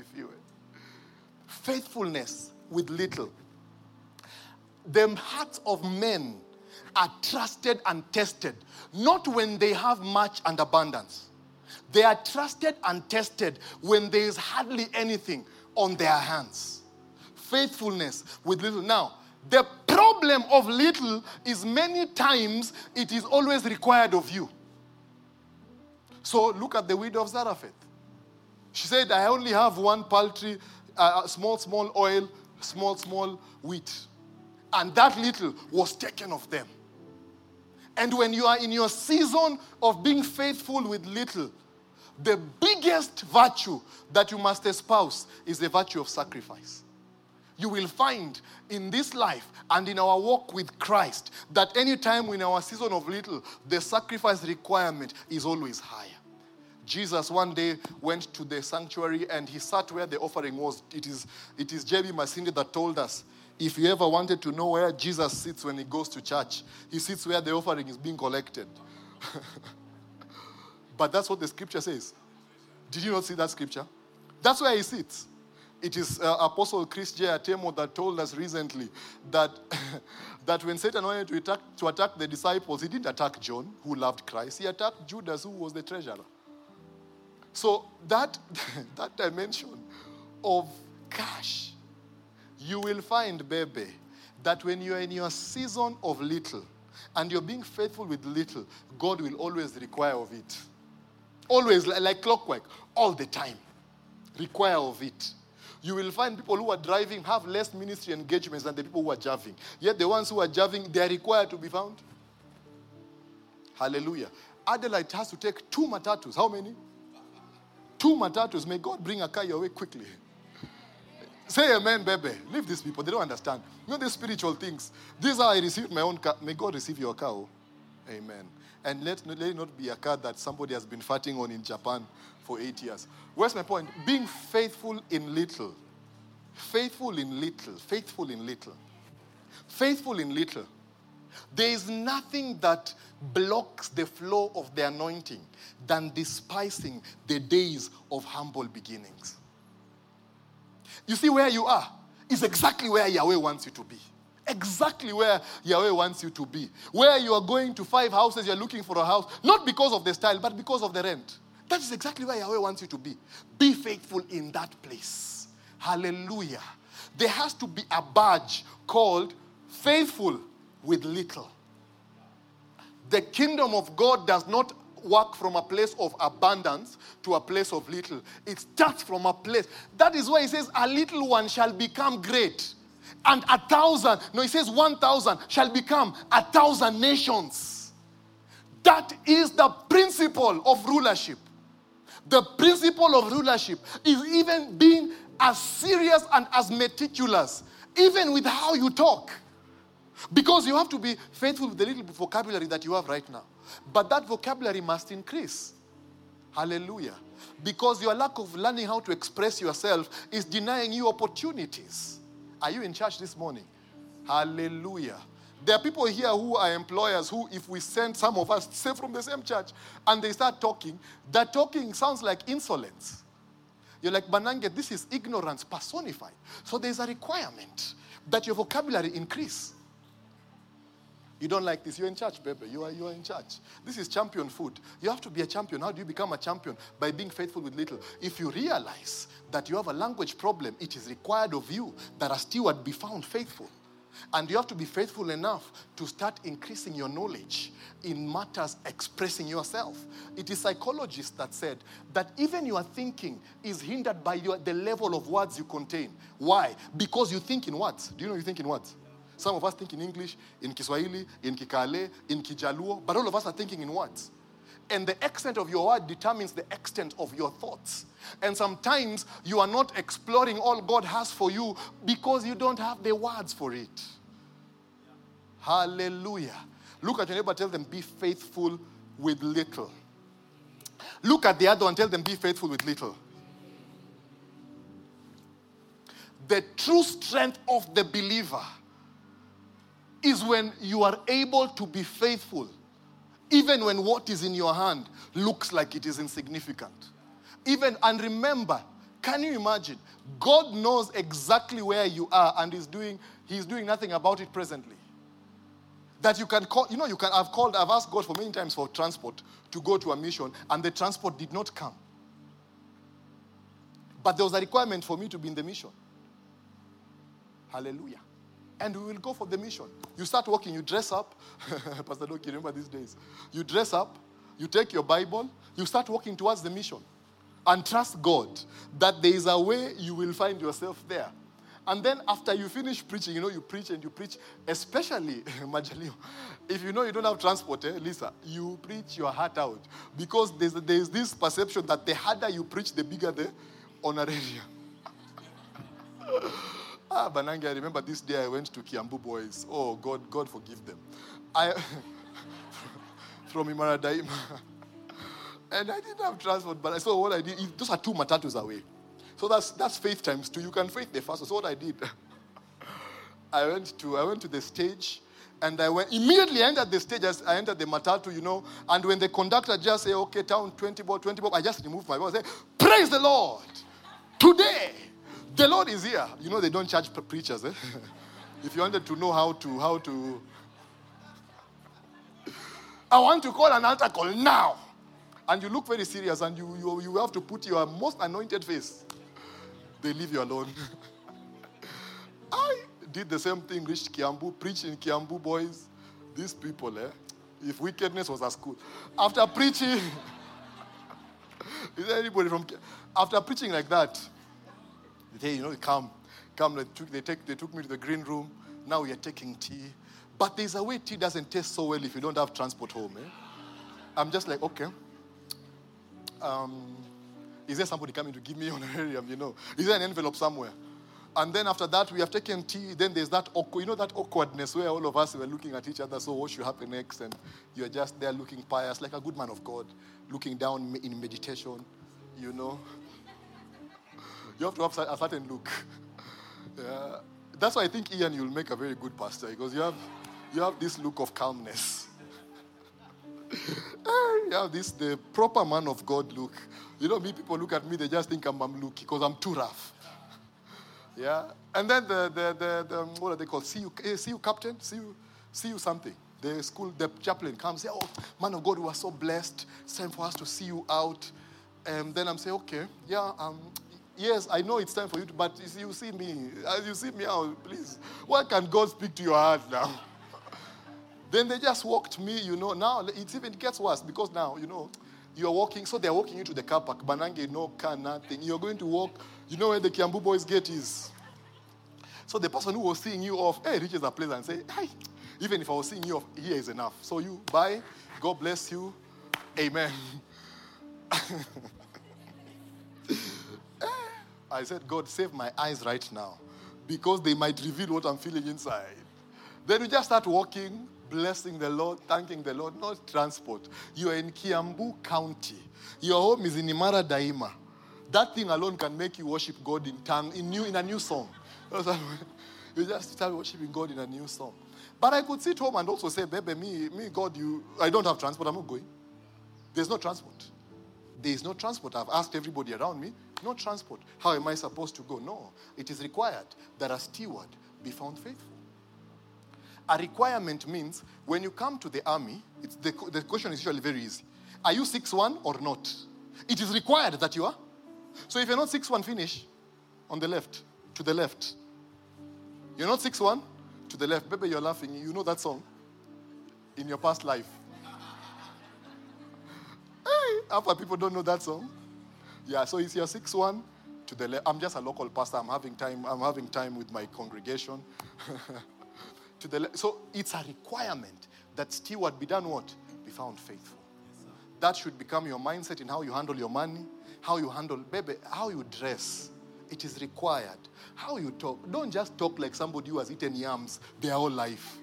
Faithfulness with little. The hearts of men are trusted and tested, not when they have much and abundance. They are trusted and tested when there is hardly anything on their hands. Faithfulness with little. Now, the problem of little is many times it is always required of you. So look at the widow of Zarephath. She said, I only have one paltry, small oil, small wheat. And that little was taken of them. And when you are in your season of being faithful with little, the biggest virtue that you must espouse is the virtue of sacrifice. You will find in this life and in our walk with Christ that any time in our season of little, the sacrifice requirement is always higher. Jesus one day went to the sanctuary and he sat where the offering was. It is J.B. Masinde that told us, if you ever wanted to know where Jesus sits when he goes to church, he sits where the offering is being collected. But that's what the scripture says. Did you not see that scripture? That's where he sits. It is Apostle Chris J. Atemo that told us recently that, that when Satan wanted to attack the disciples, he didn't attack John, who loved Christ. He attacked Judas, who was the treasurer. So that dimension of cash, you will find, baby, that when you are in your season of little and you're being faithful with little, God will always require of it. Always, like clockwork, all the time. Require of it. You will find people who are driving have less ministry engagements than the people who are javing. Yet the ones who are javing, they are required to be found. Hallelujah. Adelaide has to take 2 matatus. How many? 2 matatus. May God bring a car your way quickly. Say amen, baby. Leave these people. They don't understand. You know these spiritual things. This is how I received my own car. May God receive your car. Oh. Amen. And let it not be a car that somebody has been farting on in Japan for 8 years. Where's my point? Being faithful in little. Faithful in little. Faithful in little. Faithful in little. There is nothing that blocks the flow of the anointing than despising the days of humble beginnings. You see where you are is exactly where Yahweh wants you to be. Exactly where Yahweh wants you to be. Where you are going to 5 houses, you're looking for a house, not because of the style, but because of the rent. That is exactly where Yahweh wants you to be. Be faithful in that place. Hallelujah. There has to be a badge called faithful with little. The kingdom of God does not work from a place of abundance to a place of little. It starts from a place. That is why he says, a little one shall become great. And 1,000, no, he says 1,000 shall become 1,000 nations. That is the principle of rulership. The principle of rulership is even being as serious and as meticulous, even with how you talk. Because you have to be faithful with the little vocabulary that you have right now. But that vocabulary must increase. Hallelujah. Because your lack of learning how to express yourself is denying you opportunities. Are you in church this morning? Hallelujah. There are people here who are employers who, if we send some of us, say from the same church, and they start talking, that talking sounds like insolence. You're like, Banange, this is ignorance personified. So there's a requirement that your vocabulary increase. You don't like this. You're in church, baby. You are in church. This is champion food. You have to be a champion. How do you become a champion? By being faithful with little. If you realize that you have a language problem, it is required of you that a steward be found faithful. And you have to be faithful enough to start increasing your knowledge in matters expressing yourself. It is psychologists that said that even your thinking is hindered by the level of words you contain. Why? Because you think in words. Do you know you think in words? Some of us think in English, in Kiswahili, in Kikale, in Kijaluo, but all of us are thinking in words. And the extent of your word determines the extent of your thoughts. And sometimes you are not exploring all God has for you because you don't have the words for it. Hallelujah. Look at your neighbor, tell them, be faithful with little. Look at the other one, tell them, be faithful with little. The true strength of the believer is when you are able to be faithful, even when what is in your hand looks like it is insignificant. And remember, can you imagine? God knows exactly where you are and He's doing nothing about it presently. That you can call, I've asked God for many times for transport to go to a mission, and the transport did not come. But there was a requirement for me to be in the mission. Hallelujah. And we will go for the mission. You start walking, you dress up. Pastor Doki, remember these days. You dress up, you take your Bible, you start walking towards the mission. And trust God that there is a way you will find yourself there. And then after you finish preaching, you preach and you preach, especially, Majalio, if you know you don't have transport, Lisa, you preach your heart out. Because there's this perception that the harder you preach, the bigger the honorarium. Banange, I remember this day I went to Kiambu Boys. Oh, God forgive them. From Imaradaima. And I didn't have transport, but I saw what I did. Those are 2 matatus away. So that's faith times 2. You can faith the first. So what I did, I went to the stage, And I went, immediately I entered the stage, I entered the matatu, and when the conductor just say, okay, town 20 bob, I just removed my voice and say, praise the Lord. Today, the Lord is here. They don't charge preachers, eh? If you wanted to know how to, I want to call an altar call now. And you look very serious and you have to put your most anointed face. They leave you alone. I did the same thing, reached Kiambu, preached in Kiambu, boys. These people, if wickedness was at school. After preaching, is there anybody from, after preaching like that, they come, they took me to the green room. Now we are taking tea. But there's a way tea doesn't taste so well if you don't have transport home. I'm just like, okay. Is there somebody coming to give me honorarium, Is there an envelope somewhere? And then after that, we have taken tea. Then there's that that awkwardness where all of us were looking at each other. So what should happen next? And you're just there looking pious, like a good man of God, looking down in meditation, You have to have a certain look. Yeah. That's why I think, Ian, you'll make a very good pastor because you have this look of calmness. You have the proper man of God look. Me, people look at me, they just think I'm looky because I'm too rough. Yeah. And then the what are they called? See you, captain? See you something. The chaplain comes, say, oh, man of God, we are so blessed. It's time for us to see you out. And then I'm saying, okay, yeah, yes, I know it's time for you to, but you see me, as you see me out, please. Why can't God speak to your heart now? Then they just walked me, Now it gets worse because now, you're walking, so they're walking you to the car park. Banange, no car, nothing. You're going to walk, where the Kiambu Boys gate is. So the person who was seeing you off, reaches a place and say, hi, even if I was seeing you off, here is enough. So you, bye, God bless you, amen. I said, God, save my eyes right now because they might reveal what I'm feeling inside. Then we just start walking, blessing the Lord, thanking the Lord, not transport. You are in Kiambu County. Your home is in Imara Daima. That thing alone can make you worship God in tongue, in a new song. You just start worshiping God in a new song. But I could sit home and also say, baby, me, God, I don't have transport, I'm not going. There's no transport. There is no transport. I've asked everybody around me, no transport. How am I supposed to go? No. It is required that a steward be found faithful. A requirement means when you come to the army, the question is usually very easy. Are you 6'1" or not? It is required that you are. So if you're not 6'1", finish on the left, to the left. You're not 6'1", to the left. Baby, you're laughing. You know that song in your past life. Half of people don't know that song. Yeah, so if you're 6'1", to the left. I'm just a local pastor. I'm having time with my congregation. To the left. So it's a requirement that steward be done what? Be found faithful. That should become your mindset in how you handle your money, how you handle, baby, how you dress. It is required. How you talk. Don't just talk like somebody who has eaten yams their whole life.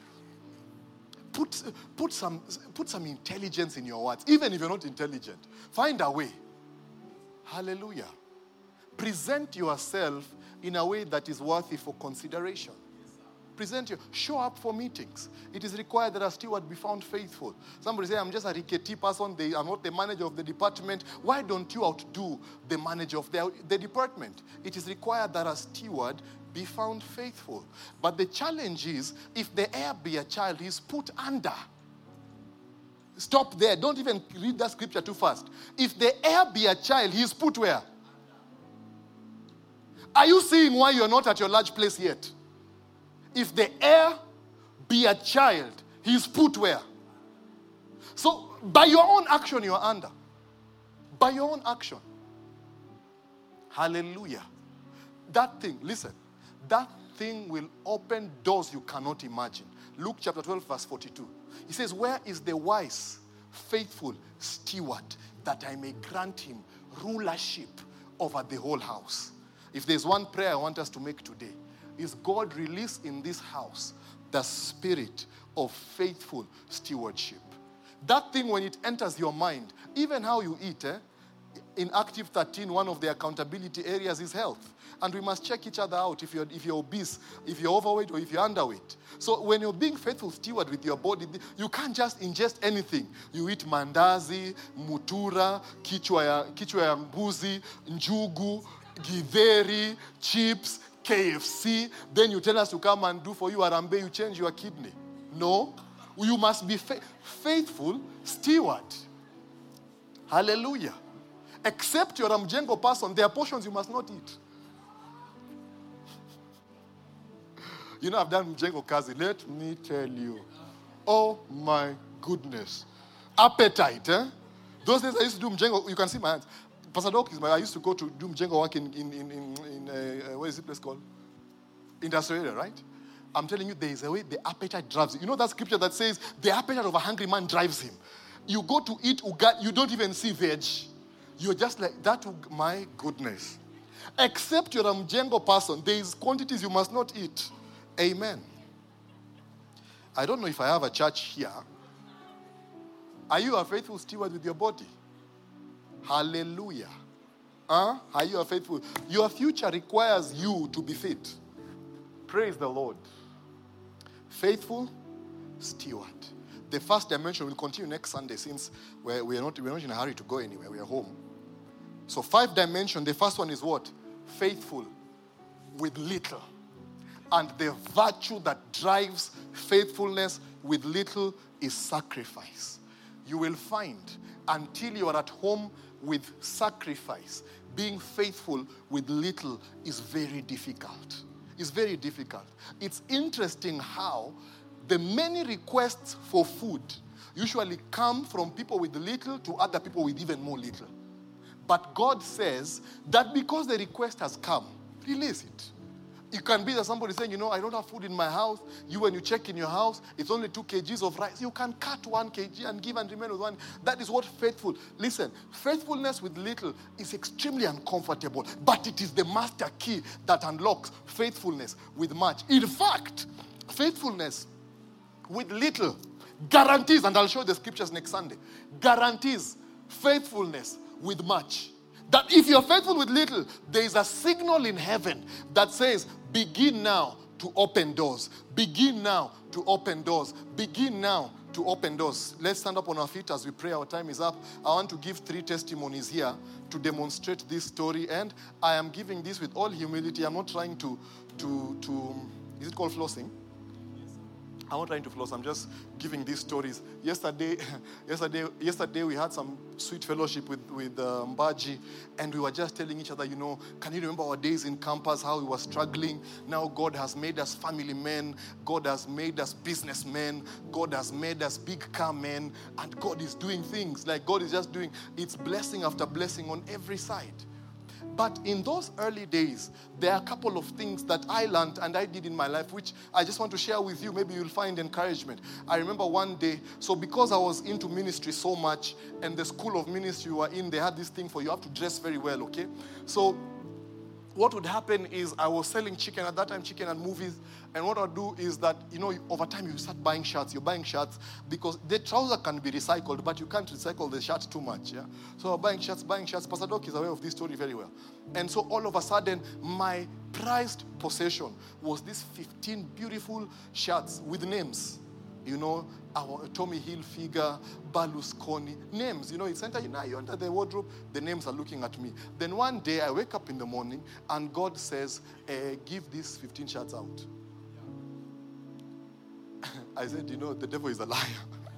Put some intelligence in your words, even if you're not intelligent. Find a way. Hallelujah. Present yourself in a way that is worthy for consideration. Show up for meetings. It is required that a steward be found faithful. Somebody say, I'm just a rickety person. I'm not the manager of the department. Why don't you outdo the manager of the department? It is required that a steward be found faithful. But the challenge is, if the heir be a child, he is put under. Stop there. Don't even read that scripture too fast. If the heir be a child, he is put where? Are you seeing why you're not at your large place yet? If the heir be a child, he is put where? So, by your own action, you are under. By your own action. Hallelujah. That thing, listen, that thing will open doors you cannot imagine. Luke chapter 12, verse 42. He says, where is the wise, faithful steward that I may grant him rulership over the whole house? If there's one prayer I want us to make today, is God release in this house the spirit of faithful stewardship. That thing, when it enters your mind, even how you eat, In Active 13, one of the accountability areas is health. And we must check each other out if you're obese, if you're overweight, or if you're underweight. So when you're being faithful steward with your body, you can't just ingest anything. You eat mandazi, mutura, kichwa ya mbuzi, njugu, githeri, chips, KFC. Then you tell us to come and do for you Arambe, you change your kidney. No. You must be faithful steward. Hallelujah. Except you're a Mjengo person, there are portions you must not eat. You know, I've done Mjengo Kazi. Let me tell you. Oh my goodness. Appetite, eh? Those days I used to do Mjengo. You can see my hands. Pastor Doc I used to go to do Mjengo work in what is the place called? Industrial area, right? I'm telling you, there is a way the appetite drives you. You know that scripture that says the appetite of a hungry man drives him. You go to eat ugat, you don't even see veg. You're just like, that, my goodness. Except you're a Mjengo person, there is quantities you must not eat. Amen. I don't know if I have a church here. Are you a faithful steward with your body? Hallelujah. Are you a faithful? Your future requires you to be fit. Praise the Lord. Faithful steward. The first dimension will continue next Sunday since we're not in a hurry to go anywhere. We are home. So 5 dimensions. The first one is what? Faithful with little. And the virtue that drives faithfulness with little is sacrifice. You will find until you are at home with sacrifice, being faithful with little is very difficult. It's very difficult. It's interesting how the many requests for food usually come from people with little to other people with even more little. But God says that because the request has come, release it. It can be that somebody saying, you know, I don't have food in my house. When you check in your house, it's only 2 kgs of rice. You can cut 1 kg and give and remain with 1. That is what faithful. Listen, faithfulness with little is extremely uncomfortable, but it is the master key that unlocks faithfulness with much. In fact, faithfulness with little guarantees, and I'll show you the scriptures next Sunday, guarantees faithfulness with much. That if you're faithful with little, there is a signal in heaven that says, begin now to open doors. Begin now to open doors. Begin now to open doors. Let's stand up on our feet as we pray. Our time is up. I want to give 3 testimonies here to demonstrate this story. And I am giving this with all humility. I'm not trying to is it called flossing? I'm not trying to floss. I'm just giving these stories. Yesterday we had some sweet fellowship with Mbaji, and we were just telling each other, you know, can you remember our days in campus, how we were struggling? Now God has made us family men. God has made us businessmen. God has made us big car men. And God is doing things. Like God is just doing, it's blessing after blessing on every side. But in those early days, there are a couple of things that I learned and I did in my life, which I just want to share with you. Maybe you'll find encouragement. I remember one day, so because I was into ministry so much, and the school of ministry you were in, they had this thing for you have to dress very well, okay? So what would happen is I was selling chicken at that time, chicken and movies. And what I'd do is that, you know, over time you start buying shirts. You're buying shirts because the trouser can be recycled, but you can't recycle the shirt too much, yeah? So buying shirts. Pastor Doc is aware of this story very well. And so all of a sudden, my prized possession was these 15 beautiful shirts with names. You know, our Tommy Hilfiger, Berlusconi, names. You know, it's enter, you enter the wardrobe, the names are looking at me. Then one day I wake up in the morning and God says, give these 15 shirts out. I said, you know, the devil is a liar.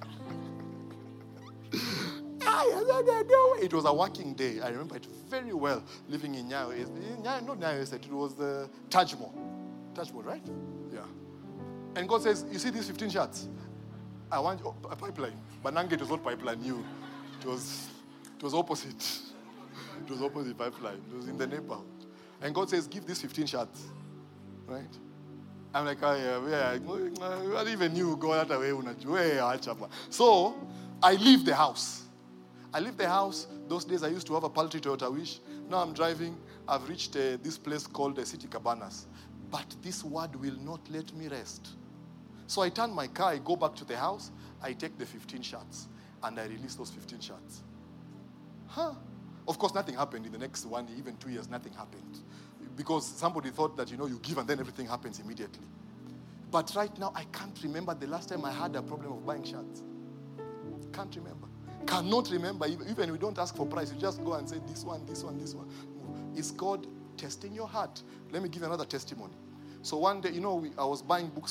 It was a working day. I remember it very well, living in Nyayo. Not Nyayo Estate, it was the Tajmo. Tajmo, right? Yeah. And God says, you see these 15 shirts? I want a pipeline. But Nange, it was not pipeline, you. It was opposite. It was opposite pipeline. It was in the neighborhood. And God says, give these 15 shirts. Right? I'm like, I even knew God that way. So I leave the house. Those days I used to have a paltry Toyota Wish. Now I'm driving. I've reached this place called City Cabanas. But this word will not let me rest. So I turn my car, I go back to the house, I take the 15 shots, and I release those 15 shots. Of course, nothing happened in the next 1 year, even 2 years, nothing happened. Because somebody thought that, you give and then everything happens immediately. But right now, I can't remember the last time I had a problem of buying shirts. Can't remember. Cannot remember. Even we don't ask for price. You just go and say, this one. Is God testing your heart? Let me give you another testimony. So one day, I was buying books,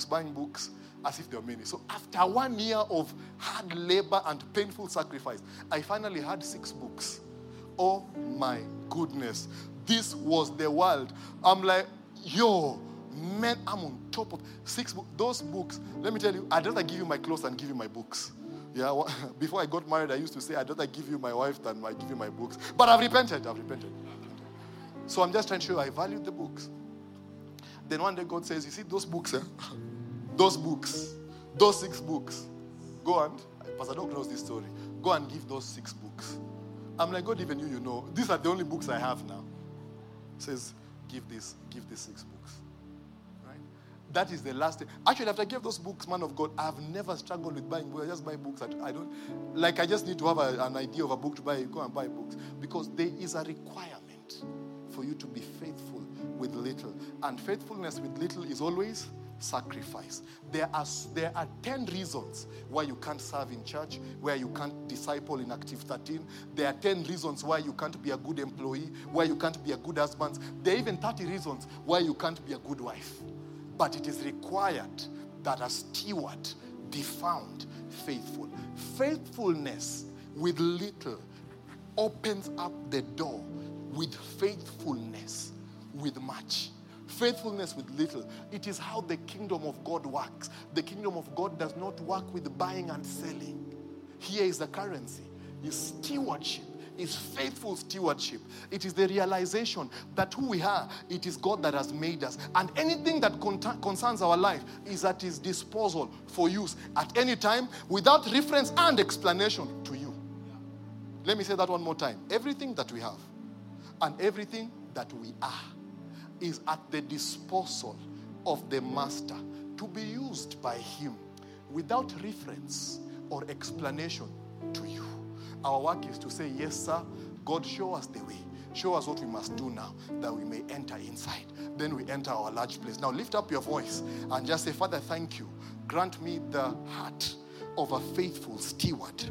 as if there were many. So after 1 year of hard labor and painful sacrifice, I finally had 6 books. Oh my goodness. This was the world. I'm like, man, I'm on top of 6 books. Those books, let me tell you, I'd rather give you my clothes than give you my books. Yeah, before I got married, I used to say, I'd rather give you my wife than I give you my books. But I've repented. So I'm just trying to show you I value the books. Then one day God says, you see those books, those 6 books. Go and, Pastor Doc knows this story. Go and give those 6 books. I'm like, God, even you know. These are the only books I have now. Says, give these 6 books. Right? That is the last thing. Actually, after I gave those books, man of God, I've never struggled with buying books. I just buy books that I don't, I just need to have an idea of a book to buy. Go and buy books. Because there is a requirement for you to be faithful with little. And faithfulness with little is always sacrifice. There are 10 reasons why you can't serve in church, where you can't disciple in Active 13. There are 10 reasons why you can't be a good employee, why you can't be a good husband. There are even 30 reasons why you can't be a good wife. But it is required that a steward be found faithful. Faithfulness with little opens up the door with faithfulness with much. Faithfulness with little. It is how the kingdom of God works. The kingdom of God does not work with buying and selling. Here is the currency. Is stewardship. Is faithful stewardship. It is the realization that who we are, it is God that has made us. And anything that concerns our life is at His disposal for use at any time without reference and explanation to you. Let me say that one more time. Everything that we have and everything that we are is at the disposal of the Master to be used by Him without reference or explanation to you. Our work is to say, yes, sir, God, show us the way. Show us what we must do now that we may enter inside. Then we enter our large place. Now lift up your voice and just say, Father, thank you. Grant me the heart of a faithful steward.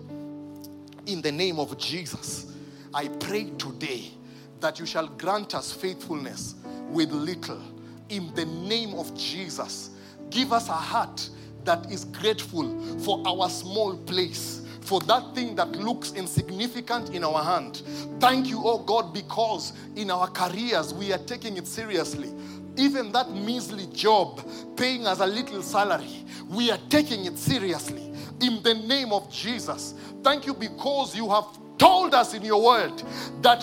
In the name of Jesus, I pray today that you shall grant us faithfulness with little. In the name of Jesus, give us a heart that is grateful for our small place, for that thing that looks insignificant in our hand. Thank you, oh God, because in our careers we are taking it seriously. Even that measly job paying us a little salary, we are taking it seriously. In the name of Jesus, thank you because you have told us in your word that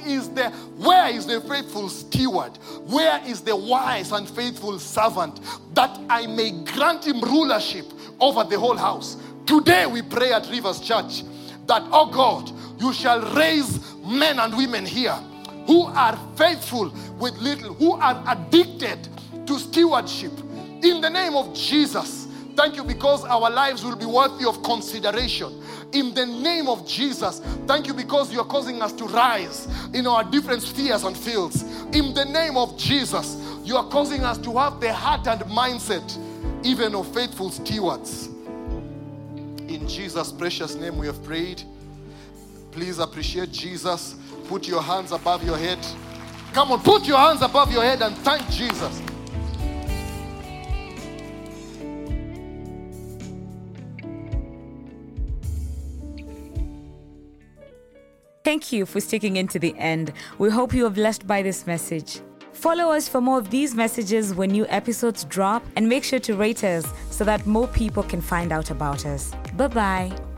where is the faithful steward? Where is the wise and faithful servant, that I may grant him rulership over the whole house? Today we pray at Rivers Church that, oh God, you shall raise men and women here who are faithful with little, who are addicted to stewardship. In the name of Jesus, thank you because our lives will be worthy of consideration. In the name of Jesus, thank you because you are causing us to rise in our different spheres and fields. In the name of Jesus, you are causing us to have the heart and mindset even of faithful stewards. In Jesus' precious name we have prayed. Please appreciate Jesus. Put your hands above your head. Come on, put your hands above your head and thank Jesus. Thank you for sticking in to the end. We hope you are blessed by this message. Follow us for more of these messages when new episodes drop, and make sure to rate us so that more people can find out about us. Bye-bye.